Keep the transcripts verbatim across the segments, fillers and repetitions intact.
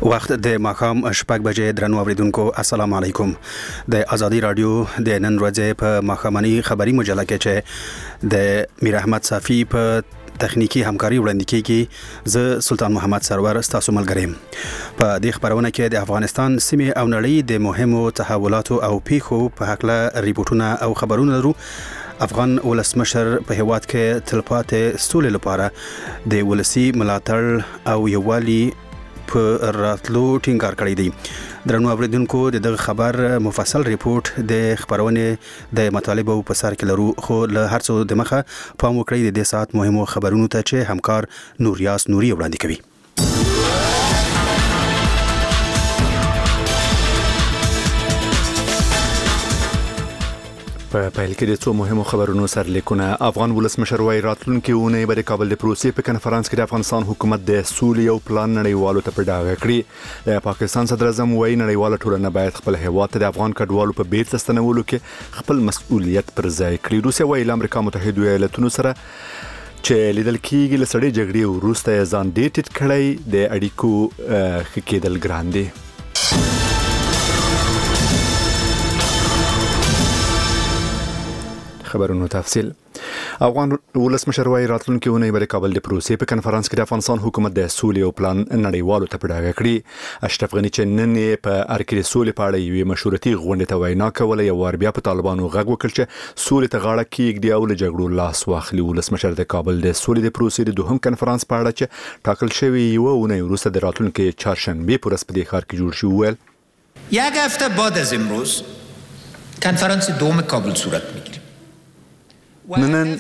وخت د ماښام شپږ بجې درنو اوریدونکو السلام علیکم. د ازادي رادیو د نن ورځې په ماښامنۍ خبری مجله کې چې د میر احمد صافی په تخنیکی همکاري وړاندې کیږي، زه سلطان محمد سرور ستاسو ملګری یم. په دې خبرونه کې د افغانستان سیمه او نړۍ د مهمو تحولاتو او پیښو په حق ریپورتونه او خبرونه لرو. افغان ولسمشر په هیواد کې تلپاتې سولې لپاره د ولسی ملاتړ او یووالي په راتلو ټینګار کړی دی. درنو اوریدونکو د دغه خبر مفصل ریپورت د خبرونه د مطالبه په سر کې لرو، خو له هر څه د مخه پام وکړئ د دې ساعت مهمو خبرونو ته چې همکار نوریاس نوري وړاندې کوي. په پیل کې د څو مهمو خبرونو سرلیکونه. افغان ولسمشر وايي راتلونکي اونۍ به د کابل د پروسې په کنفرانس کې د افغانستان حکومت د سولې او پلان نړیوالو ته په ډاګه کړي. د پاکستان صدر اعظم وايي نړیواله ټولنه باید خپل هیواد ته د افغان کډوالو په بیرته ستنولو کې خپل مسؤلیت پر ځای کړي. روسیه وايي له امریکا متحده ایالاتونو سره چې لیدل کېږي له سړې جګړې وروسته ځان ډېر ټیټ کړی، د اړیکو ښه کېدل ګران دي. خبرونو تفصیل. افغان ولسمشر وايي راتلونکي اونۍ به د کابل د پروسې په کنفرانس کې د افغانستان حکومت د سولې او پلان نړیوالو ته په ډاګه کړي. اشرف غني چې نن یې په ارکې د سولې په اړه یوې مشورتي غونډې ته وینا کوله، یو وار بیا په طالبانو غږ وکړ چې سولې ته غاړه کېږدي او له جګړو لاس واخلي. ولسمشر د کابل د سولې د پروسې د دوهم کنفرانس په اړه چې ټاکل شوی یوه اونۍ وروسته د راتلونکي چهارشنبې په ورځ په دې ښار کې جوړ شي وویل یک هفته بعد از امروز کنفرانس دوم کابل صورت میگیره. نن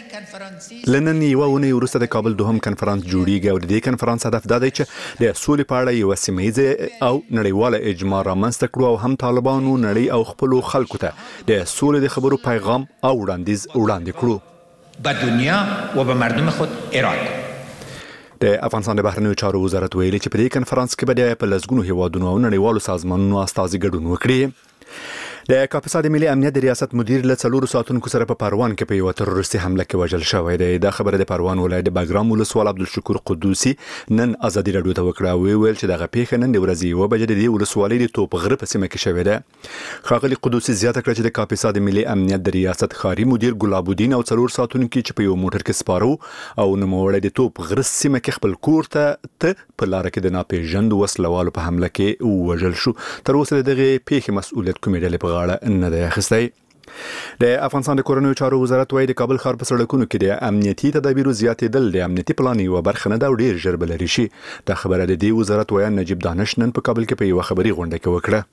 لنن یوه اونۍ وروسته د کابل دوهم کنفرانس جوړیږي او د دې کنفرانس هدف دا دی چې د سولې په اړه یوه سیمه ییزه او نړیواله اجماع رامنځته کړو او هم طالبانو نړۍ او خپلو خلکو ته د سولې د خبرو پیغام او وړاندیز وړاندې کړو. به دنیا و به مردم خود ارائه کړو. د افغانستان د بهرنیو چارو وزارت ویلي چې په دې کنفرانس کې به په لسګونو هیوادونو او نړیوالو سازمانونو استازي ګډون وکړي. د کاپیسا د ملي امنیت د ریاست مدیر له څلورو ساعتونو سره په پروان کې په یو تروریستي حمله کې وژل شوی دی. دا خبره د پروان ولایت د باګرام ولسوال عبدالشکور قدوسی نن ازادي رادیو ته وکړه. وی ویل چې دغه پیښه نن د ورځې یوه بجې د دې ولسوالۍ د توپ غره په سیمه کې شوې ده. ښاغلي قدوسی زیاته کړه چې د کاپیسا د ملي امنیت د ریاست ښاري مدیر ګلاب الدین او څلور ساعتونو کې چې په یو موټر کې سپاره او نوموړی د توپ غره سیمه کې خپل کور ته ته په لار کې د ناپېژاندو وسلوالو په حمله کې وژل شو. تر اوسه دغه پیښې مسؤلیت کومې ډلې په غاړه نه دی اخیستی. د افغانستان د کورنیو چارو وزارت وايي د کابل ښار په سړکونو کې د امنیتي تدابیرو زیاتېدل د امنیتي پلان یوه برخه نه ده او ډېر ژر به لرې شي. دا خبره د دې وزارت وایي نجیب دانش نن په کابل کې په یوه خبري غونډه کې وکړه.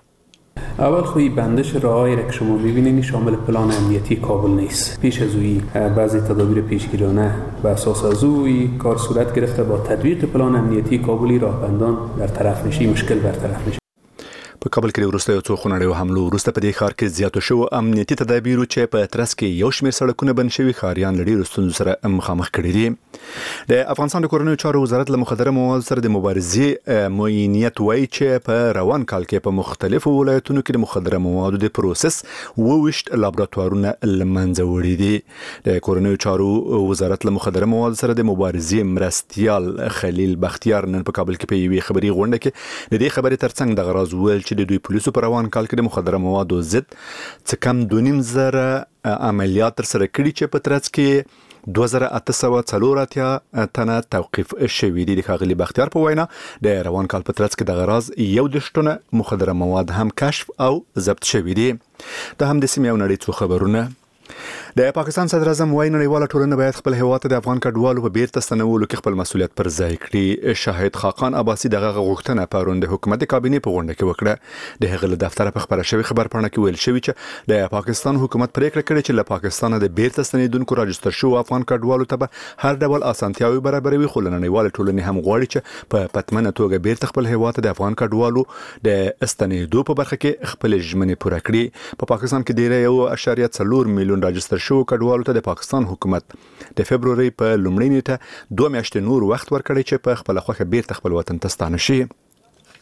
اول خوی بندش راههایی را که شما می‌بینید شامل پلان امنیتی کابل نیست. پیش از اوی بعضی تدابیر پیشگیرانه به اساس از اوی کار صورت گرفته با تطبیق پلان امنیتی کابلی راهبندان در طرف نشی مشکل برطرف میشه. په کابل کې وروسته یو څو خونړیو حملو وروسته په دې ښار کې زیاتو شوو امنیتي تدابیرو چې په ترڅ کې یو شمېر سړکونه بند شوي ښاریان له ډېرو ستونزو سره مخامخ کړي دي. د افغانستان د کورنیو چارو وزارت له مخدره موادو سره د مبارزې معینیت وایي چې په روان کال کې په مختلفو ولایتونو کې د مخدره موادو د پروسس اووه ویشت لابراتوارونه له منځه وړي دي. د کورنیو چارو وزارت له مخدره موادو سره د مبارزې مرستیال خلیل بختیار نن په کابل کې په یوې خبري غونډه کې د دې خبرې ترڅنګ دغه راز وویل چې د دوی پولیسو په روان کال کې د مخدره موادو ضد څه کم دوه نیم زره عملیات ترسره کړي چې په ترڅ کې دوه زره اته سوه څلور اتیا تنه توقیف شوي دي. د ښاغلي بختیار په وینا د روان کال په ترڅ کې دغه راز یو دېرش ټنه مخدره مواد هم کشف او ضبط شوي دي. دا هم د سیمې او نړۍ څو خبرونه. د پاکستان صدر اعظم وايي نړیواله ټولنه باید خپل هیواد ته د افغان کډوالو په بیرته ستنولو کې خپل مسؤلیت پر ځای کړي. شاهد خاقان عباسي دغه غوښتنه پرون د حکومت کابینې په غونډه کې وکړه. د هغه له دفتره په خبره شوی خبرپاڼه کې ویل شوی چې د پاکستان حکومت پریکړه کړې چې له پاکستان د بیرته ستنېدونکو راجستر شوو افغان کډوالو ته به هر ډول اسانتیاوي برابروي، خو له نړیواله ټولنې هم غواړي چې په پتمنه توګه بیرته خپل هیواد ته د افغان کډوالو د استنېدو په برخه کې خپل ژمنې پوره کړي. په پاکستان کې ډیری یو اعشاریه څلور میلیون راجستر شوو کډوالو ته د پاکستان حکومت د فبروري په لومړۍ نیټه دوه میاشتې نور وخت ورکړی چې په خپل خوښه بیرته خپل وطن ته ستانه شي.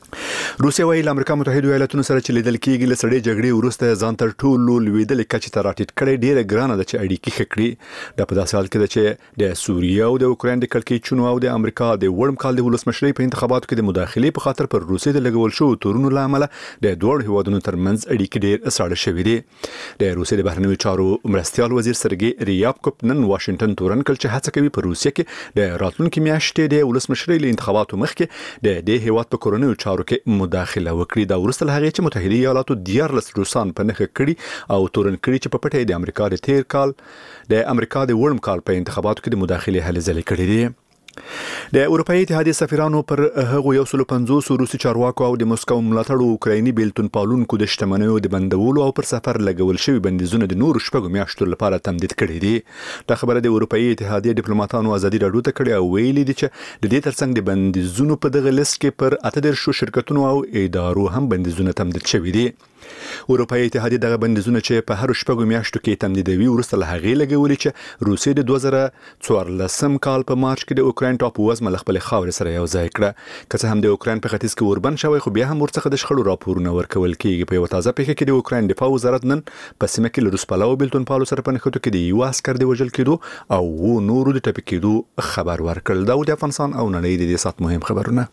روسیا وايي د امریکا متحده ایالاتونو سره چې لیدل کېږي له سړې جګړې وروسته ځان تر ټولو لویدلې کچې ته راټیټ کړي ډیره ګرانه ده چې اړیکې ښه کړي د په داسې حال کې ده چې د سوریه او د اوکراین د کړکېچونو او د امریکا د وړم کال د ولسمشرۍ په انتخاباتو کې د مداخلې په خاطر پر روسیې د لګول شو تورونو له امله د دوه هیوادونو ترمنځ اړیکې ډېر ساړه شوې دي. د روسیې د بهرنیو چارو مرستیال وزیر سرګي ریابکوف نن واشنگټن تورن کړ چې هڅه کوي په روسیې کې د راتلونکي میاشتې د ولسمشرۍ له انتخاباتو مخکې د دې هیواد په کورنیو چارو کې مداخله وکړي. دا وروسته له هغې چې متحده ایالاتو دیارلس روسان په نښه کړي او تورن کړي چې په پټه د امریکا د تیر کال د امریکا د وړم کال په انتخاباتو کې د مداخلې هلې ځلې کړي دي. د اروپאי اتحادیې سفیرانو پر هغو یو سل پنځوس روسي چارواکو او د مسکو ملاتړو اوکرایني بیلتون پالونکو د شتمنیو د بندولو او پر سفر لګول شوی بندیزونه د نورو شپږو میاشتو لپاره تمدید کړي دي. دا خبره د اروپאי اتحادیې ډیپلوماټانو ازادي راډیو ته کړې او ویلي دي چې د دې ترڅنګ د بندیزونو په دغه لیست کې پر اته دېرش شرکتونو او ادارو هم بندیزونه تمدید شوي دي. اروپאי اتحادیې دغه بندیزونه چې په هر شپږو میاشتو کې تمدیدوي وروسته له هغې لګولي چې روسیې د دوه زره څوارلسم کال په مارچ کې د اوکراین ټاپو وزمه له خپلې خاورې سره یو ځای کړه. که څه هم د اوکراین په ختیځ کې اوربند شوی خو بیا هم ورڅخه د شخړو راپورونه ورکول کېږي. په یوه تازه پیښه کې د اوکراین دفاع وزارت نن په سیمه کې له روسپالو بیلتون پالو سره په نښتو کې د یو عسکر د وژل کېدو او و نورو د ټپي کېدو خبر ورکړل. دا د افغانستان او نړۍ د دې سات مهم خبرونه.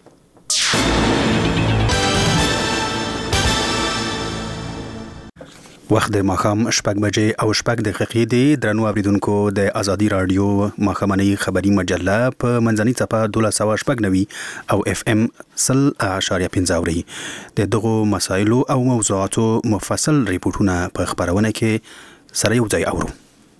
وخت د ماښام شپږ بجې او شپږ دقیقې دي. درنو اوریدونکو د ازادي رادیو ماښامنۍ خبري مجله په منځنۍ څپه دولس سوه شپږ نوي او اف ام سل اعشاریه پنځه اوري. د دغو مسایلو او موضوعاتو مفصل ریپورتونه په خبرونه کې سره یو ځای اورو.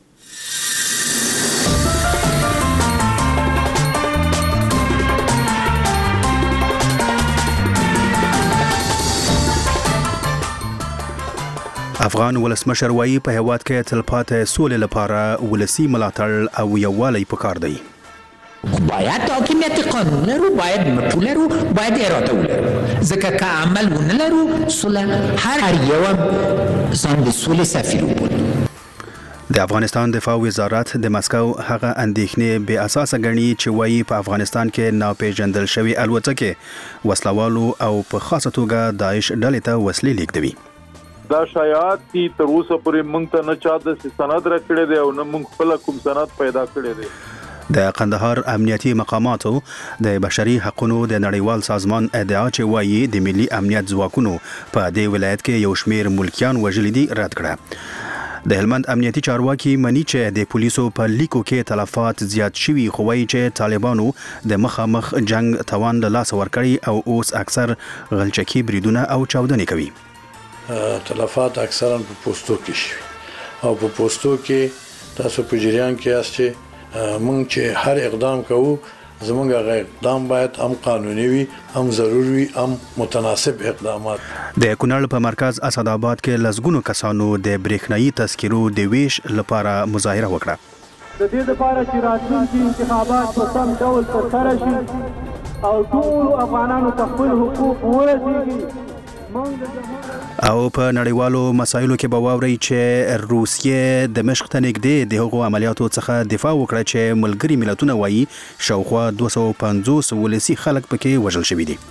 افغان ولسمشر وايي په هیواد کې تلپاتې سولې لپاره ولسی ملاتړ او یووالی پکار دی. باید حاکمیت قانون لرو، باید مطلع لرو، باید اراده ولرو. ځکه که عمل ونه لرو صلح هر یو ځان د سولې سفیر وبولي. د افغانستان دفاع وزارت د مسکو هغه اندېښنې بې اساسه ګڼي چې وایي په افغانستان کې ناپېژندل شوي الوتکې وسلوالو او په خاصه توګه داعش ډلې ته وسلې لیږدوي. دا شایعات دي تر اوسه پورې موږ ته نه چا د سند راکړی دی او نه موږ خپل کوم سند پیدا کړی دی. د قندهار امنیتي مقاماتو د بشري حقوقو د نړیوال سازمان ادعا چې وایي د ملي امنیت ځواکونو په دې ولایت کې یو شمیر ملکیان وژلي دي رد کړه. د هلمند امنیتي چارواکي مني چې د پولیسو په لیکو کې تلفات زیات شوي خو وایي چې طالبانو د مخامخ جنگ توان له لاسه ورکړي او اوس اکثر غلچکي بریدونه او چاودنې کوي. تلفات اکثرا په پوسټو کې شي او په پوسټو کې تاسو په جریان کې یاست چې موږ چې هر اقدام کوو زموږ هغه اقدام باید هم قانوني وي، هم ضروري وي، هم متناسب اقدامات. د کونړ په مرکز اسداباد کې لسګونو کسانو د برېښنايي تذکرو د ویش لپاره مظاهره وکړه. د دې لپاره چې راتلونکي انتخابات په سم ډول ترسره شي او ټول افغانانو ته خپل حقوق ورسیږي. او په نړیوالو مسایلو کې به واورئ چې روسیې د مشق ته نږدې د هغو عملیاتو څخه دفاع وکړه چې ملګري ملتونه وایي شاوخوا دوه سوه پنځوس ولسي خلک پکې وژل شوي دي.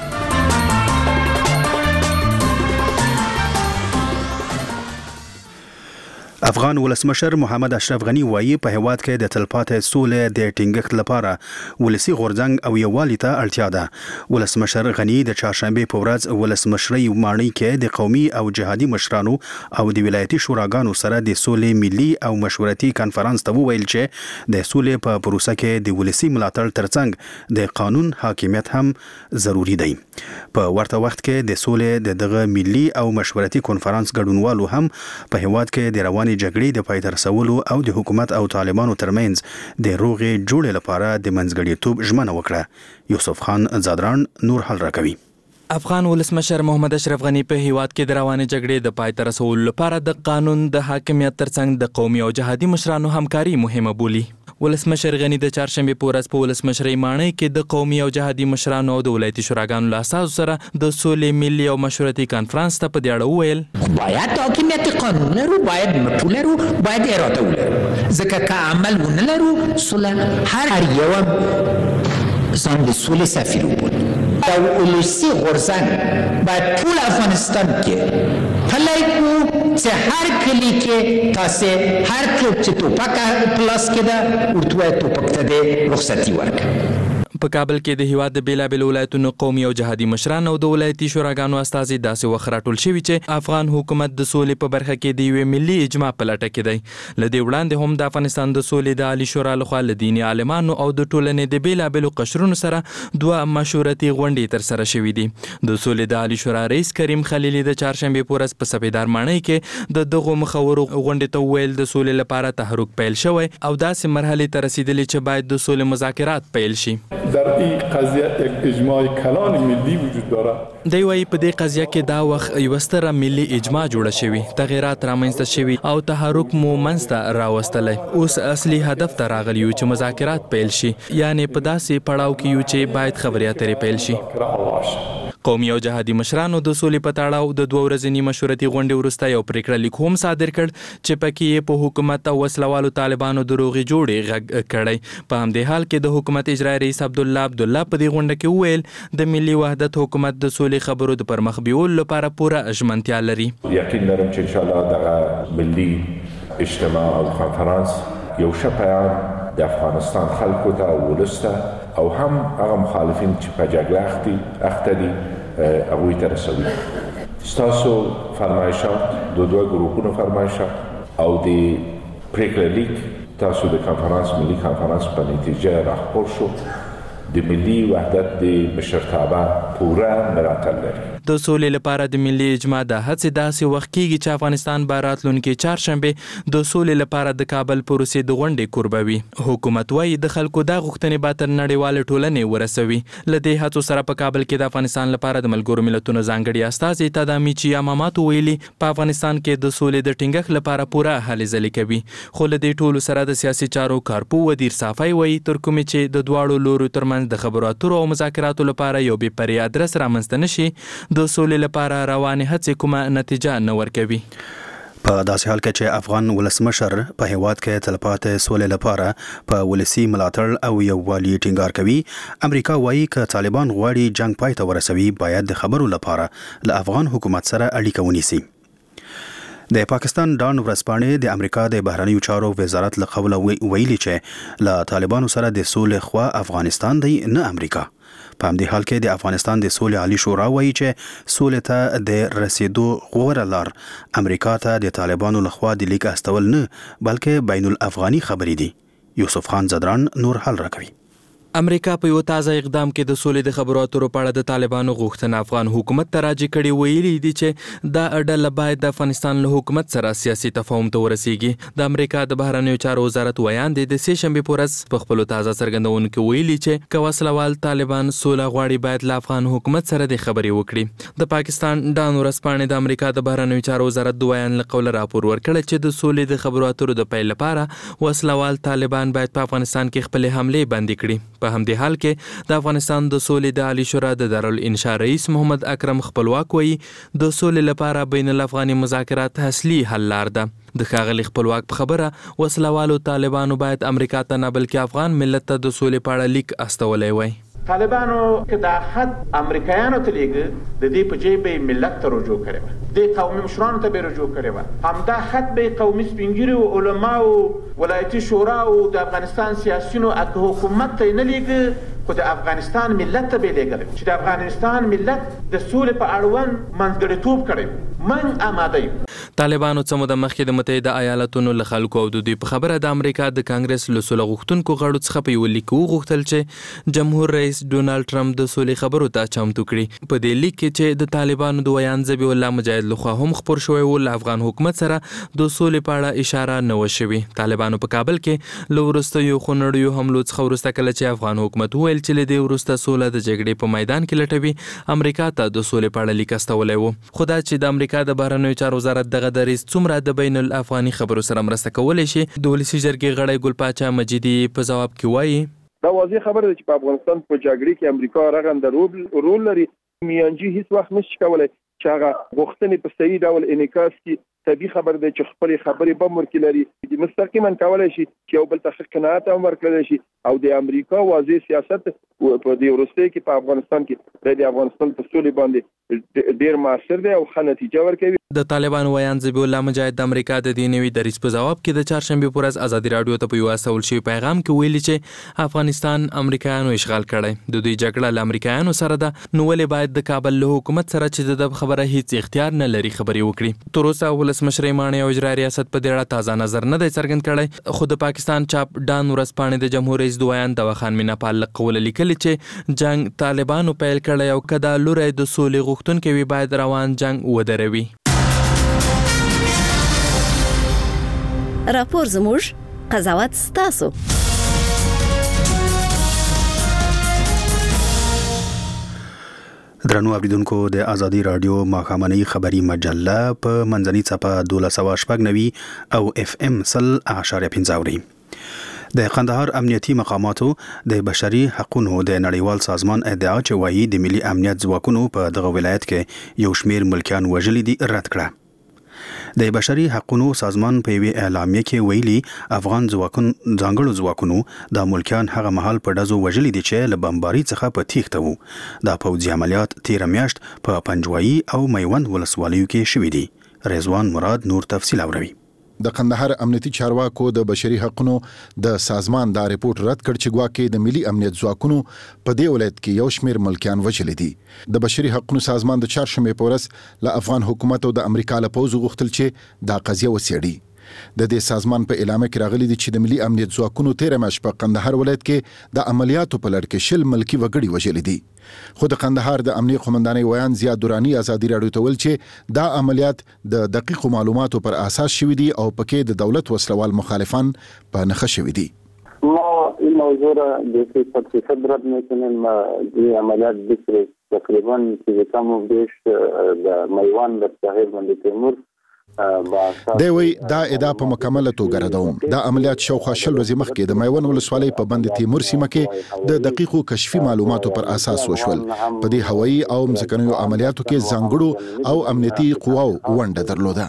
افغان ولسمشر محمد اشرف غنی وایي په هیواد کې د تلپاتې سولې د ټینګښت لپاره ولسی غورځنګ او یووالي ته اړتیا ده. ولسمشر غنی د چهارشنبه په ورځ ولسمشرۍ ماڼۍ کې د قومي او جهادي مشرانو او د ولایتي شوراګانو سره د سولې ملي او مشورتي کانفرنس ته وویل چې د سولې په پروسه کې د ولسی ملاتړ ترڅنګ د قانون حاکمیت هم ضروری دی. په ورته وخت کې د سولې د دغه ملي او مشورتي کانفرنس ګډونوالو هم په هیواد کې د رواني جګړې د پای ته رسولو او د حکومت او طالبانو ترمنځ د روغې جوړې لپاره د منځګړیتوب ژمنه وکړه. یوسف خان زادران نور حل راکوي. افغان ولسمشر محمد اشرف غنی په هیواد کې د روانې جګړې د پای ته رسولو لپاره د قانون د حاکمیت ترڅنګ د قومي او جهادي مشرانو همکاري مهمه بولي. ولسمشر غنی د چهارشنبه په ورځ په ولسمشرۍ ماڼۍ کې د قومي او جهادي مشرانو او د ولایتي شوراګانو له اساسو سره د سولې ملي او مشورتي کانفرنس ته په دې اړه وویل باید حاکمیت قانون لرو، باید مطلع لرو، باید اراده ولرو. ځکه که عمل ونه لرو صلح هر یو ځان د سولې سفیر وبولي. دا ولسي غورځنګ باید ټول افغانستان کې پلی کړو چې هر کلي کې تاسې هر څوک چې ټوپک په لاس کې ده ورته وایي ټوپک ته دې رخصتي ورکړه. په کابل کې د هیواد د بیلابیلو ولایتونو قومي او جهادي مشران او د ولایتي شوراګانو استازي داسې وخت راټول شوي چې افغان حکومت د سولې په برخه کې د یوې ملي اجماع په لټه کې دی. له دې وړاندې هم د افغانستان د سولې د عالي شورا لخوا له دیني عالمانو او د ټولنې د بیلابیلو قشرونو سره دوه مشورتي غونډې ترسره شوې دي. د سولې د عالي شورا رئیس کریم خلیلي د چهارشنبې په ورځ په سپیدار ماڼۍ کې د دغو مخورو غونډې ته وویل د سولې لپاره تحرک پیل شوی او داسې مرحلې ته رسیدلی چې باید د سولې مذاکرات پیل شي. در این قضیه یک اجماع کلان ملی وجود داره. دی وايي په دې قضیه کې دا وخت یو ستره ملي اجماع جوړه شوی، تغیرات رامنځته شوي او تحرک مو منځته راوستلی. اوس اصلي هدف ته راغلی یو چې مذاکرات پیل شي، یعنی په داسې پړاو کې یو چې باید خبرې اترې پیل شي. قومي او جهادي مشرانو د سولې په تړاو د دوه ورځني مشورتي غونډې وروسته یو پریکړه لیک هم صادر کړ چې پکې یې په حکومت او وسلوالو طالبانو دروغې جوړې غږ کړی. په همدې حال کې د حکومت اجرایي رئیس عبدالله عبدالله په دې غونډه کې وویل د ملي وحدت حکومت د سولې خبرو د پرمخ بیولو لپاره پوره ژمنتیا لري. یقین لرم چې انشاءالله دغه ملي اجتماع او کنفرانس یو ښه پیغام د افغانستان خلکو ته او ولس ته او هم هغه مخالفین چې په جګړه اخته دي هغوی ته رسوي. ستاسو فرمایشات د دوه ګروپونو فرمایشات او د پریکړه لیک تاسو د کنفرانس ملي کنفرانس په نتیجه راخپور شو. د ملي وحدت د مشرتابه پوره ملاتړ لري. د سولې لپاره د ملي اجماع د هڅې داسې وخت کېږي چې افغانستان به راتلونکي چهارشنبې د سولې لپاره د کابل پروسې د غونډې کوربه وي. حکومت وايي د خلکو دا غوښتنې به تر نړیوالې ټولنې ورسوي. له دې هڅو سره په کابل کې د افغانستان لپاره د ملګرو ملتونو ځانګړي استازي تدامیچي یاماماتو ویلي په افغانستان کې د سولې د ټینګښت لپاره پوره هلې ځلې کوي. خو له دې ټولو سره د سیاسي چارو کارپو ودیر صافی وايي تر کومې چې د دواړو لورو ترمنځ د خبرو اترو او مذاکراتو لپاره یو بې پرې ادرس رامنځته نشي د سولې لپاره روانې هڅې کومه نتیجه نه ورکوي. په داسې حال کې چې افغان ولسمشر په هیواد کې تلپاتې سولې لپاره په ولسي ملاتړ او یووالي ټینګار کوي، امریکا وایي که طالبان غواړي جنگ پای ته ورسوي باید د خبرو لپاره له افغان حکومت سره اړیکه ونیسي. د پاکستان ډان ورځپاڼې د امریکا د بهرنیو چارو وزارت له قوله ویلي چې له طالبانو سره د سولې خوا افغانستان دی نه امریکا. په همدې حال کې د افغانستان د سولې عالي شورا وایي چې سولې ته د رسیدو غوره لار امریکا ته د طالبانو لخوا د لیک استول نه بلکې بین الافغاني خبرې دي. یوسف خان زدران نور حل راکوي. امریکا په یو تازه اقدام کې د سولې د خبرو اترو په اړه د طالبانو غوښتنه افغان حکومت ته راجع کړي. ویلي دي چې دا ډله باید د افغانستان له حکومت سره سیاسي تفاهم ته ورسیږي. د امریکا د بهرنیو چارو وزارت ویان دی د سې شنبې په ورځ په خپلو تازه څرګندونو کې ویلي چې که وسلوال طالبان سوله غواړي باید له افغان حکومت سره د خبرې وکړي. د پاکستان ډان ورځپاڼې د امریکا د بهرنیو چارو وزارت د ویان له قوله راپور ورکړی چې د سولې د خبرو اترو د پیل لپاره وسلوال طالبان باید په افغانستان کې خپلې حملې بندې کړي. په همدې حال کې د افغانستان د سولې د عالي شورا د دارالانشا رئیس محمد اکرم خپلواک وایي د سولې لپاره بین الافغاني مذاکرات اصلي حل لار ده. د ښاغلي خپلواک په خبره وسلوالو طالبانو باید امریکا ته نه بلکې افغان ملت ته د سولې په اړه لیک استولی وای. طالبانو که دا خط امریکایانو ته لیږه د دې په جې به ملت ته رجوع کړی وه، دې قومي مشرانو ته به رجوع کړی وه. همدا خط به قومي سپین ږیرو او علماو ولایتي شوراو د افغانستان سیاسیونو که حکومت ته یې نه لیږه خو د افغانستان ملت ته به یې لیږلی چې د افغانستان ملت د سولې په اړوند منځګړیتوب کړی. موږ آماده یو. طالبانو څه موده مخکې د متحده ایالاتونو له خلکو او د دوی په خبره د امریکا د کانګرس له سوله غوښتونکو غړو څخه په یو لیک وغوښتل چې جمهور رئیس ډونالډ ټرمپ د سولې خبرو ته چمتو کړي. په دې لیک کې چې د طالبانو د ویان ذبیح الله مجاهد لخوا هم خپور شوی و له افغان حکومت سره د سولې په اړه اشاره نه و شوې. طالبانو په کابل کې له وروستیو خونړیو حملو څخه وروسته کله چې افغان حکومت وویل چې له دې وروسته سوله د جګړې په میدان کې لټوي امریکا ته د سولې په اړه لیک استولی و. خو دا چې د امریکا د بهرنیو چارو وزارت دغه دریځ څومره د بین الافغاني خبرو سره مرسته کولی شي د ولسي جرګې غړی ګل پاچا مجیدي په ځواب کې وایي دا واضح خبره ده چې په افغانستان په جګړې کې امریکا رغنده رول لري. میانجی هیڅ وخت نشي کولی چې هغه غوښتنې په صحیح ډول انعکاس کړي. طبیعي خبر دی چې خپلې خبرې به ورکړي لري مستقیما کولی شي چې یو بل ته ښه قناعت هم ورکړلی شي او د امریکا واضح سیاست په دې ورسته کې په افغانستان کې د افغانستان په سولې باندې ډیر موثر دی او ښه نتیجه ورکوي. د طالبان ویان ذبیح الله مجاهد د امریکا د دې نوي دریځ په ځواب کې د چهارشنبه پر ورځ ازادي رادیو ته په یو استول شوی پیغام کې ویلي چې افغانستان امریکایانو اشغال کړی، د دوی جګړه له امریکایانو سره ده، نو ولې باید د کابل له حکومت سره چې د خبره هیڅ اختیار نه لري خبرې وکړي. تر اوسه ولسمشر ماڼۍ او اجرایي ریاست په دې اړه تازه نظر نه دی څرګند کړی، خو د پاکستان چاپ ډان ورځپاڼې د جمهور رئیس دویان دوا خان میناپال قول لیکلي چې جنگ طالبانو پیل کړی او کدا لوري د سولې غوښتونکو وی باید روان جنگ ودروي. راپور زموږ قضاوت ستاسو. درنو اوریدونکو د ازادي رادیو ماښامنۍ خبري مجله په منځنۍ څپه دولس سوه شپږ نوي او اف ام سل اعشاریه پنځه اوري. د قندهار امنیتي مقاماتو د بشري حقوقو د نړیوال سازمان ادعا چې وایي د ملي امنیت ځواکونو په دغه ولایت کې یو شمیر ملکیان وژلي دي رد کړه. د بشري حقوقو سازمان په یوه اعلامیه کې ویلي افغان ځواکونو ځانګړو ځواکونو د ملکیان هغه مهال په ډزو وژلي دي چې له بمباري څخه په تیښته وو. دا پوځي عملیات تیر میاشت په پنجوایي او میوند ولسوالیو کې شوي دي. رضوان مراد نور تفصیل اوري. د قندهار امنیتي چارواکو د بشري حقوقو د سازمان دا ریپورت رد کړ چې ګواکې د ملي امنیت ځواکونو په دې ولایت کې یو شمیر ملکیان وژلي دي. د بشري حقوقو سازمان د چهارشنبه په ورځ له افغان حکومت او د امریکا له پوځ غوښتل چې دا قضیه وڅېړي. د دې سازمان په اعلامیه کې راغلي دي چې د ملي امنیت ځواکونو تیر میاشت په قندهار ولایت کې د عملیاتو په لړ کې شل ملکی وګړي وژلي دي. خو د قندهار د امنیه قومندانۍ ویان زیاد دورانی ازادي رادیو ته ویل چې دا عملیات د دقیقو معلوماتو پر اساس شوي دي او پکې د دولت وسلوال مخالفان په نښه شوي دي. ما این موضوع را به صد فیصد رد میکنیم. این عملیات بسیار تقریبا که کم و بیش در میوان در ساحل بند تیمور دی وی دا ادعا په مکمله توګه ردوم. دا عملیات شاوخوا شل ورځې مخکې د میوند ولسوالۍ په بند تیمور سیمه کې د دقیقو کشفي معلوماتو پر اساس وشول. په دې هوایي او ځمکنیو عملیاتو کې ځانګړو او امنیتي قواو ونډه درلوده.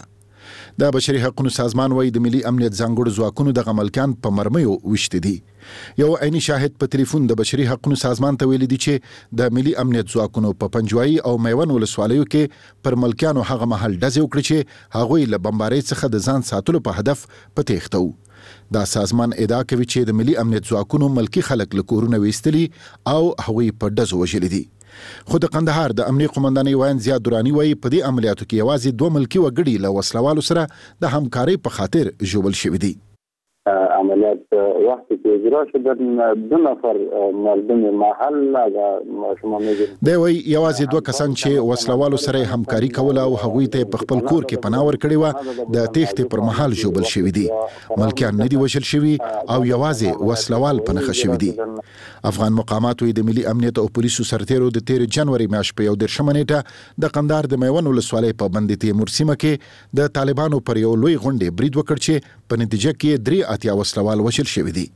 د بشري حقوقو سازمان وایي د ملي امنیت ځانګړو ځواکونو د عملکان په مرمیو وشته دي. یو عیني شاهد په ټلیفون د بشري حقوقو سازمان ته ویلي دي چې د ملي امنیت ځواکونو په پنجوایي او میوند ولسوالیو کې پر ملکیانو هغه محل ډزې وکړي چې هغوی له بمبارۍ څخه د ځان ساتلو په هدف په تیښته وو. دا سازمان ادعا کوي چې د ملي امنیت ځواکونو ملکی خلک له کورونو ویستلي او هغوی په ډزو وژلي دي. خو د قندهار د امنیه قومندانۍ ویان زیاد دورانی وایي په دې عملیاتو کې یوازې دوه ملکی وګړي له وسلوالو سره د همکارۍ په خاطر ژوبل شوي دي. عملیات وقتی که اجرا شدن دو نفر مردم محل شما میگید دی وایي یوازې دوه کسان چې وسلوالو سره همکاري کوله او هغوی ته په خپل کور کې پناه ورکړې وه د تیښتې پر مهال ژوبل شوي دي. ملکیان نه دي وژل شوي او یوازې وسلوال په نښه شوي دي. افغان مقاماتو د ملي امنیت او پولیسو سرتیرو د تیر جنوري میاشت په یو دېرشمه نیټه د قندهار د میوند ولسوالۍ په بند تیمور سیمه کې د طالبانو پر یو لوی غونډې برید وکړ چې په نتیجه کې درې اتیا وسلوال وژل شوي دي.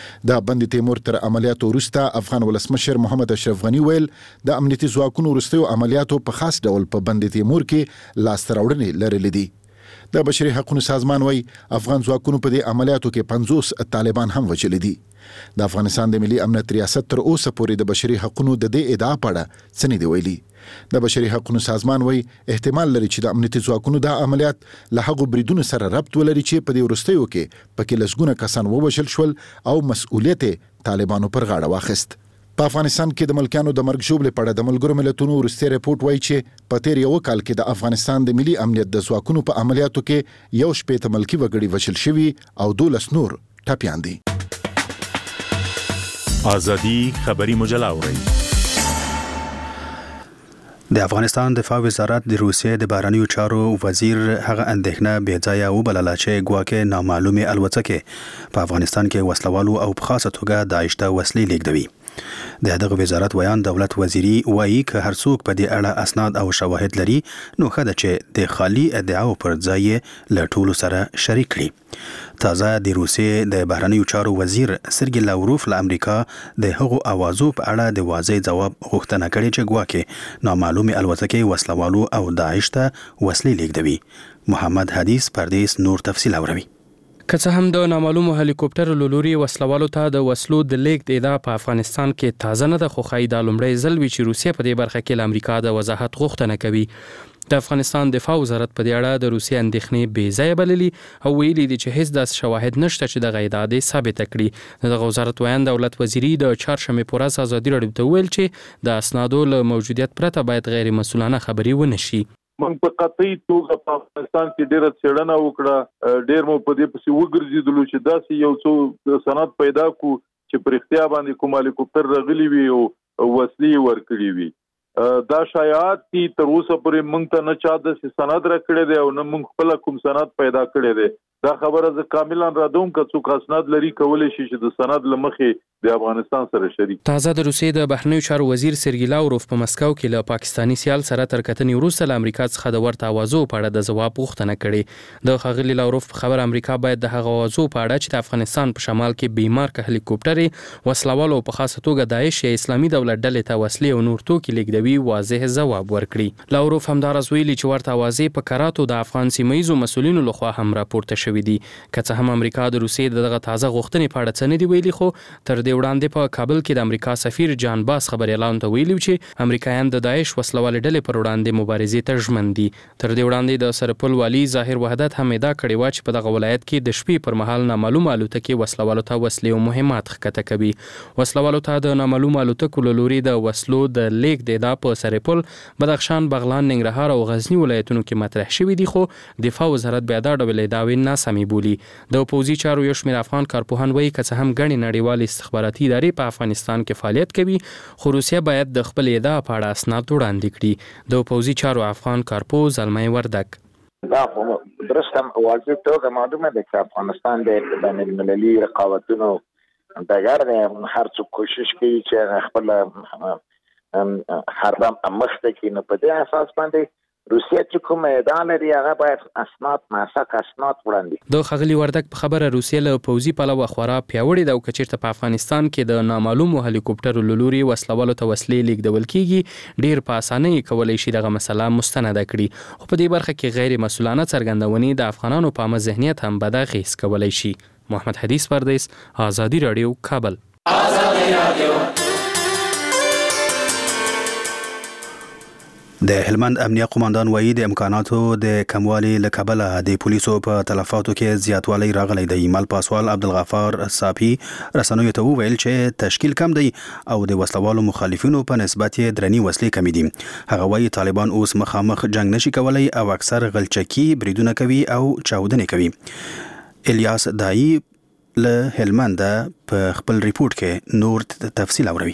د بند تیمور تر عملیاتو وروسته افغان ولسمشر محمد اشرف غنی ویل د امنیتي ځواکونو وروستیو عملیاتو په خاص ډول په بند تیمور کې لاسته راوړنې لرلې دي. د بشري حقوقو سازمان وایي افغان ځواکونو په دې عملیاتو کې پنځوس طالبان هم وژلي دي. د افغانستان د ملي امنیت ریاست تر اوسه پورې د بشري حقوقو د دې ادعا په اړه څه نه دی ویلي. د بشري حقوقو سازمان وایي احتمال لري چې د امنیتي ځواکونو دا عملیات له هغو بریدونو سره ربط ولري چې په دې وروستیو کې پکې لسګونه کسان ووژل شول او مسؤلیت طالبانو پر غاړه واخیست. په افغانستان کې د ملکیانو د مرګ ژوبلې په اړه د ملګرو ملتونو وروستی رپورټ وایي چې په تیر یو کال کې د افغانستان د ملي امنیت د ځواکونو په عملیاتو کې یو شپېته ملکي وګړي وژل شوي او دولس نور ټپیان دي. ازادي خبري مجله اورئ. د افغانستان دفاع وزارت د روسیې د بهرنیو چارو وزیر هغه اندېښنه بې ځایه وبلله چې ګواکې نامعلومې الوتکې په افغانستان کې وسلوالو او په خاصه توګه داعش ته وسلې لیږدوي. د دغه وزارت ویان دولت وزیری وایي که هر څوک په دې اړه اسناد او شواهد لري نو ښه ده چې د خالي ادعاو پر ځای یې له ټولو سره شریک کړي. تازه د روسیې د بهرنیو چارو وزیر سرګي لاوروف له امریکا د هغو اوازو په اړه د واضح ځواب غوښتنه کړې چې ګواکې نامعلومې الوتکې وسلوالو او داعش ته وسلې لیږدوي. محمد حدیث پردیس نور تفصیل اوروي. که څه هم د نامعلومو هلیکوپټر له لوري وسلوالو ته د وسلو د لیږد ادعا په افغانستان کې تازه نه ده، خو ښایي دا لومړی ځل وي چې روسیه په دې برخه کې له امریکا د وضاحت غوښتنه کوي. د افغانستان دفاع وزارت په دې اړه د روسیې اندېښنې بې ځایه بللي او ویلي دي چې هیڅ داسې شواهد نشته چې دغه ادعا دې ثابته کړي. د دغه وزارت ویاند دولت وزیري د چهارشنبې په ورځ ازادي راډیو ته وویل چې د اسنادو له موجودیت پرته باید غیر مسؤلانه خبرې ونه شي. موږ په قطعي توګه په افغانستان کې ډېره څېړنه وکړه، ډېر مو په دې پسې وګرځېدلو چې داسې یو څو سند پیدا کړو چې په رښتیا باندې کوم هلیکوپټر راغلي وي او وسلې ورکړي وي. دا شایعات دي، تر اوسه پورې موږ ته نه چا داسې سند راکړی دی او نه موږ خپله کوم سند پیدا کړی دی. دا خبره زه کاملا رادوم که څوک اسناد لري کولی شي چې د سند له مخې د افغانستان سره شریک. تازه د روسیې د بهرنیو چارو وزیر سرګی لاوروف په مسکو کې له پاکستاني سیال سره تر کتنې وروسته له امریکا څخه د ورته اوازو په اړه د ځواب غوښتنه کړې. د ښاغلي لاوروف په خبر امریکا باید د هغه اوازو په اړه چې د افغانستان په شمال کې بیمارکه هلیکوپټرې وسلوالو په خاصه توګه داعش یا اسلامي دولت ډلې ته وسلې او نور توکي لیږدوي واضح ځواب ورکړي. لاوروف همداراز ویلي چې ورته اوازې په کراتو د افغان سیمه‌ییزو مسؤلینو لخوا هم راپورته شوې دي. که څه هم امریکا د روسیې دغه تازه غوښتنې په اړه څه نه دي ویلي، خو تر دې وړاندې په کابل کې د امریکا سفیر جان باس خبري اعلان ته ویلي چې امریکایان د داعش وسلوالې ډلې پر وړاندې مبارزې ته ژمن دي. تر دې وړاندې د سرپل والي ظاهر وحدت هم ادعا کړې وه چې په دغه ولایت کې د شپې پر مهال نامعلومه الوتکې وسلوالو ته وسلې او مهمات ښکته کوي. وسلوالو ته د نامعلومه الوتکو له لوري د وسلو د لیږد ادعا په سرپل، بدخشان، بغلان، ننګرهار او غزنی ولایتونو کې مطرح شوي دي، خو دفاع وزارت بیا دا ډول ادعاوې ناسمې بولي. د پوځي چارو یو شمېر افغان کارپوهان وایي که څه هم ګڼې نړیوالې استخباراتي ادارې په افغانستان کې فعالیت کوي، خو روسیه باید د خپل ادعا په اړه اسناد وړاندې کړي. د پوځي چارو افغان کارپو زلمی وردک: دا درسته واضح توګه معلومه ده چې افغانستان د بین المللي رقابتونو ډګر دی. هر څوک کوشش کوي چې خپل حرب مخته کړي، نو په دې اساس باندې روسیه چې کوم ادعا لري هغه باید اسناد ماسک اسناد وړاندې. د ښاغلي وردک په خبره روسیه له پوځي پلوه خورا پیاوړې ده او که چېرته په افغانستان کې د نامعلومو هلیکوپټرو له لوري وسلوالو ته وسلې لیږدول کېږي، ډېر په اسانۍ کولی شي دغه مسله مستنده کړي. خو په دې برخه کې غیر مسؤلانه څرګندونې د افغانانو په عامه ذهنیت هم بد اغېز کولی شي. محمد حدیث پردیس، آزادي راډیو، کابل. آزادي راډیو. د هلمند امنیه قوماندان وایي د امکاناتو د کموالي له کبله د پولیسو په تلفاتو کې زیاتوالی راغلی دی. مل پاسوال عبدالغفار صافي رسنیو ته وویل چې تشکیل کم دی او د وسلوالو مخالفینو په نسبت یې درنې وسلې کمې دي. هغه وایي طالبان اوس مخامخ جنگ نشي کولی او اکثر غلچکي بریدونه کوي او چاودنې کوي. الیاس دایی له هلمند په خپل ریپورت کې نور تفصیل اوري.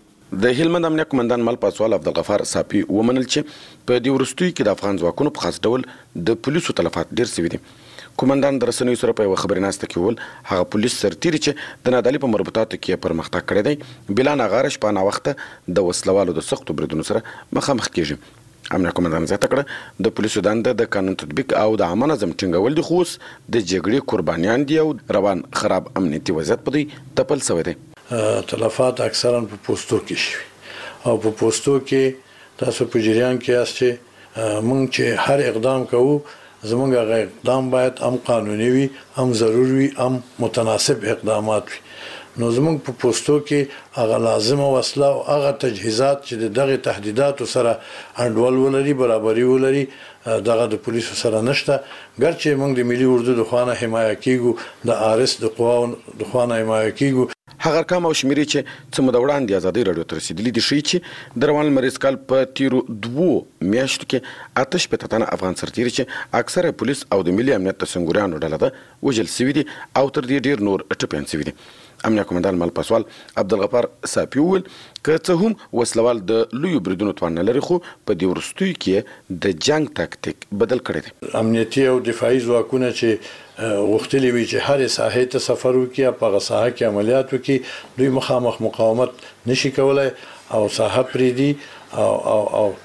د هلمند امنیه قومندان مل پاسوال عبدالغفار صافي ومنل چې په دې وروستیو کې د افغان ځواکونو په خاص ډول د پولیسو تلفات ډېر سوي دي. قومندان د رسنیو سره په یوه خبرناسته کې وویل هغه پولیس سرتیري چې د نادعلي په مربوطاتو کې پرمختګ کړی دی بلا ناغاره شپه ناوخته د وسلوالو د سختو بریدونو سره مخامخ کېږي. امنیه قومندان زیاته کړه د پولیسو دنده د قانون تطبیق او د عامه نظم ټینګول دي، خو اوس د جګړې قربانیان دي او روان خراب امنیتي وضعیت په دوی تپل سوی دی. تلفات اکثرا په پوسټو کې شوي او په پوسټو کې تاسو په جریان کې یاست چې موږ چې هر اقدام کوو زموږ هغه اقدام باید هم قانوني وي، هم ضروري وي، هم متناسب اقدامات وي. نو زموږ په پوسټو کې هغه لازمه وسله او هغه تجهیزات چې دغه تهدیداتو سره انډول ولري، برابري ولري، دغه د پولیسو سره نشته. ګرچې موږ د ملي اردو د خوانه حمایه کیږو، د آرس د قواو د خوانه حمایه کیږو. هغه ارقام او شمیرې چې څه موده وړاندې ازادي راډیو ته رسېدلي دي ښیي چې د روان لمریز کال په تیرو دوو میاشتو کې اته شپېته تنه افغان سرتیري چې اکثره پولیس او د ملي امنیت د سنګوریانو ډله ده وژل سوي دي او تر دې ډېر نور ټپیان سوي دي. امنیه قومندان مل پاسوال عبدالغفار صافي وویل که څه هم وسلوال د لویو بریدونو توان نه لري، خو په دې وروستیو کې د جنګ تاکتیک بدل کړی دی. امنیتي او دفاعي ځواکونه چې غوښتلي وي چې هرې ساحې ته سفر وکړي او په هغه ساحه کې عملیات وکړي، دوی مخامخ مقاومت نشي کولی او ساحه پرېږدي او او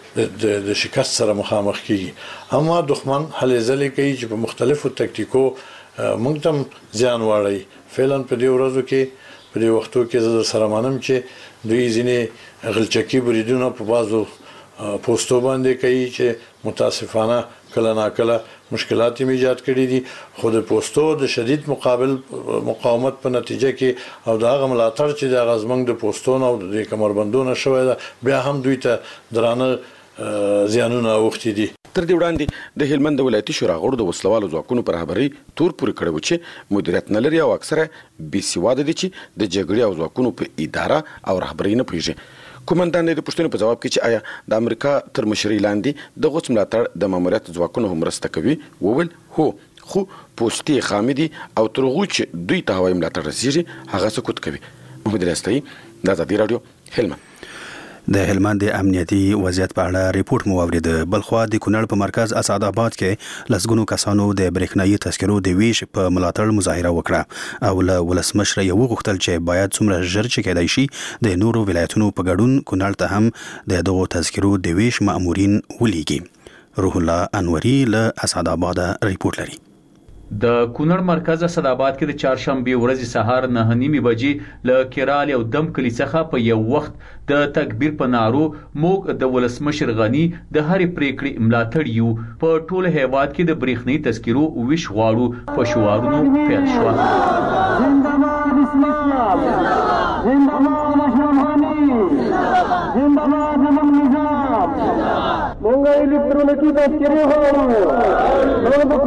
او د شکست سره مخامخ کیږي. اما دښمن هلې ځلې کوي چې په مختلفو تکتیکو موږ ته هم زیان واړوي. فعلا په دې ورځو کې په دې وختو کې زه سره منم چې دوی ځینې غلچکي بریدونه په بعضو پوسټو باندې کوي چې متاسفانه کله نا کله مشکلات یې ایجاد کړي دي خو د پوسټو د شدید مقابل مقاومت په نتیجه کې او د هغه ملاتړ چې د غزمنګ د پوسټونو او د کمربندونو شوی ده بیا هم دوی ته درانه زیانونه اوختي دي. تر دې وړاندې د هلمند ولایتي شورا غړو د وسلوالو ځواکونو پر رهبرۍ تور پورې کړی و چې مدیریت نه لري او اکثره بې سواده دي چې د جګړې او ځواکونو په اداره او رهبرۍ نه پوهېږي. کومندان د پوښتنې په جواب کې چې آیا د امریکا تر مشرۍ لاندې د غوڅ ملاتړ د ماموریت ځواکونو هم مرسته کوي وویل هو خو پوسټي خامې دي او تر هغو چې دوی ته هوایي ملاتړ رسېږي هغه سکوت کوي. محمد ریاستي د ازادي راډیو هلمند. د هلمند د امنیتي وضعیت په اړه ریپورت مو اورید. بلخوا د کونړ په مرکز اسعد آباد کې لسګونو کسانو د برېښنايي تذکرو د ویش په ملاتړ مظاهره وکړه او له ولسمشر یې وغوښتل چې باید څومره ژر چې کېدای شي د نورو ولایتونو په ګډون کونړ ته هم د دغو تذکرو د ویش مامورین ولیږي. روح الله انوري له اسعد آباد ریپورت لري. د کونړ مرکز اسعد آباد کې د چهارشنبه ورځې سهار نه نیمې بجې له کیرال او دم کلی څخه په یو وخت د تکبیر په نارو موږ د ولسمشر غنی د هرې پریکړې ملاتړ یو په ټول هیواد کې د برېښنايي تذکرو ویش غواړو په شعارونو پیل شو. زنده‌باد اسلام، زنده‌باد اشرف‌غنی، زنده‌باد زموږ نظام. موږ الکترونیکي تذکرې غواړو.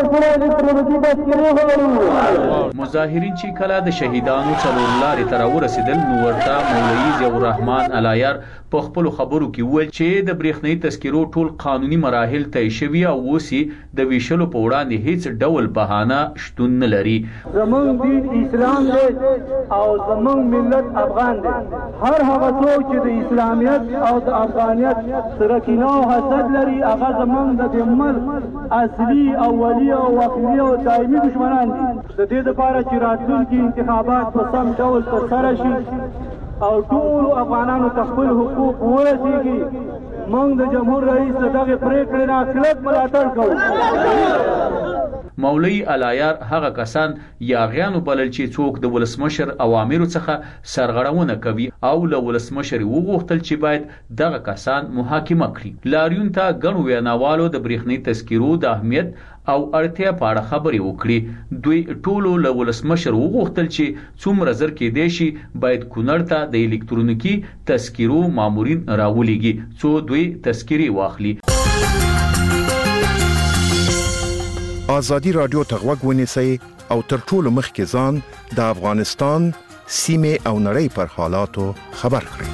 مظاهرین چې کله د شهیدانو څلور لارې ته راورسېدل نو ورته مولوي ضیاء الرحمن علایار په خپلو خبرو کې وویل چې د برېښنايي تذکرو ټول قانوني مراحل طی شوي او اوس د ویشلو په وړاندې هیڅ ډول بهانه شتون نه لري. زموږ دین اسلام دی او زموږ ملت افغان دی. هر هغه څوک چې د اسلامیت او د افغانیت سره کینه او حسد لري هغه زموږ د دې ملک اصلي اولی او اخري او دایمي دشمنان دي. د دې لپاره چې راتلونکي انتخابات په سم ډول ترسره شي او ټول افغانانو ته خپل حقوق ورسیږي موږ د جمهور رئیس دغه پریکړې نه کلک ملاتړ کوو. مولوي علایار هغه کسان یاغیانو بلل چې څوک د ولسمشر اوامرو څخه سرغړونه کوي او له ولسمشر وغوښتل چې باید دغه کسان محاکمه کړي. لاریون ته ګڼو ویناوالو د برېښنايي تذکرو د اهمیت او اړتیا په اړه خبرې وکړي. دوی ټولو له ولسمشر وغوښتل چې څومره زر کېدای شي باید کونړ ته د الکترونیکي تذکرو مامورین راولېږي څو دوی تذکرې واخلي. ازادي رادیو ته غوږ ونیسئ او تر ټولو مخکې ځان د افغانستان سیمې او نړۍ پر حالاتو خبر کړئ.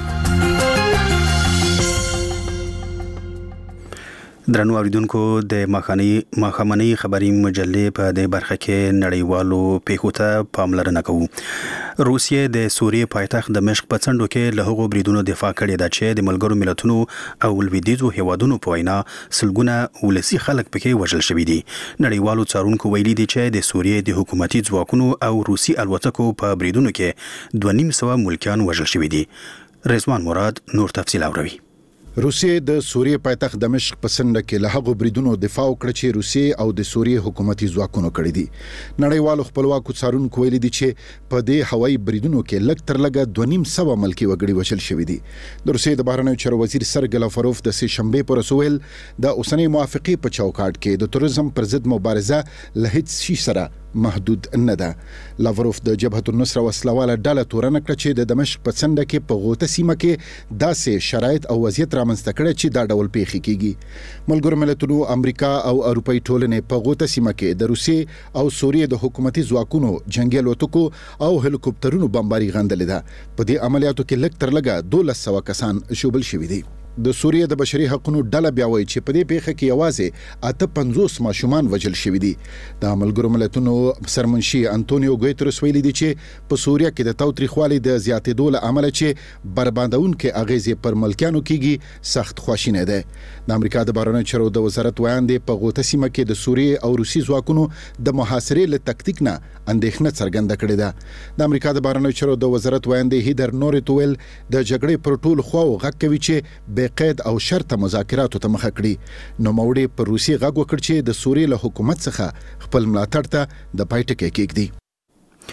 درنو اوریدونکو د ماخاني ماخامنۍ خبري مجلې په دې برخه کې نړیوالو پیښو ته پاملرنه کوو. روسیې د سوریې پایتخت دمشق په څنډو کې له هغو بریدونو دفاع کړې ده چې د ملګرو ملتونو او لویدیځو هیوادونو په وینا سلګونه ولسي خلک پکې وژل شوي دي. نړیوالو څارونکو ویلي دي چې د سوریې د حکومتي ځواکونو او روسي الوتکو په بریدونو کې دوه نیم سوه ملکیان وژل شوي دي. رضوان مراد نور تفصیل اوروي. روسیې د سوریې پایتخت دمشق په څنډه کې له هغو بریدونو دفاع وکړه چې روسیې او د سوریې حکومتي ځواکونو کړي دي. نړیوالو خپلواکو څارونکو ویلي دي چې په دې هوایي بریدونو کې لږ تر لږه دوه نیم سوه ملکي وګړي وژل شوي دي. د روسیې د بهرنیو چارو وزیر سرګی لاوروف د سې شنبې پر ورځ وویل د اوسنۍ موافقې په چوکاټ کې د تروریزم پر ضد مبارزه له هیڅ شي سره محدود نه ده. لاوروف د جبهة النصره وسلواله ډله تورنه کړه چې د دمشق په څنډه کې په غوته سیمه کې داسې شرایط او وضعیت رامنځته کړي چې دا ډول پیښې کیږي. ملګرو ملتونو امریکا او اروپאי ټولنې په غوته سیمه کې د روسیې او سوریې د حکومتي ځواکونو جنگي الوتکو او هلیکوپټرونو بمباري غندلې ده. په دې عملیاتو کې لږ تر لږه دولس سوه کسان شوبل شوي دي. د سوریې د بشري حقوقو ډله بیا وایي چې په دې پیښه کې یوازې اته پنځوس ماشومان وژل شوي دي. د ملګرو ملتونو سرمنشي انټونیو ګویترس ویلي دي چې په سوریه کې د تاوتریخوالي د زیاتېدو له امله چې بربادونکو اغیزې پر ملکیانو کیږي سخت خواشینه ده. د امریکا د بهرنیو چارو د وزارت ویاندې په غوته سیمه کې د سوریې او روسي ځواکونو د محاصرې له تکتیک نه اندېښنه څرګنده کړې ده. د امریکا د بهرنیو چارو د وزارت ویاندې هیدر نورت ویل د جګړې پر ټول خواو غږ کوي چې قید او شرط مذاکراتو ته مخه کړي. نو موړي پر روسي غږ وکړ چې د سوریې له حکومت څخه خپل ملاتړ ته د پای ټکی کېږدي.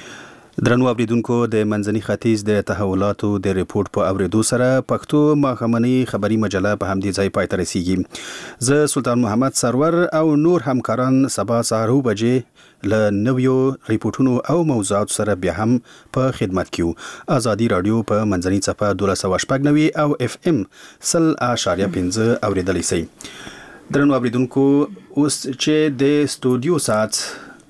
درنو اوریدونکو د منځني ختیځ د تحولاتو د ریپورت په اوریدو سره پښتو ماښامنۍ خبری مجله په همدې ځای پای ته رسیږي. زه سلطان محمد سرور او نور همکاران سبا سهار اوه بجې له نویو ریپورتونو او موضوعاتو سره بیا هم په خدمت کیو. ازادي رادیو په منځني څپه دولس سوه شپږ نوي او اف ام سل اشاریه پنځه اوریدلی سئ. درنو اوریدونکو اوس چې د سټوډیو ساعت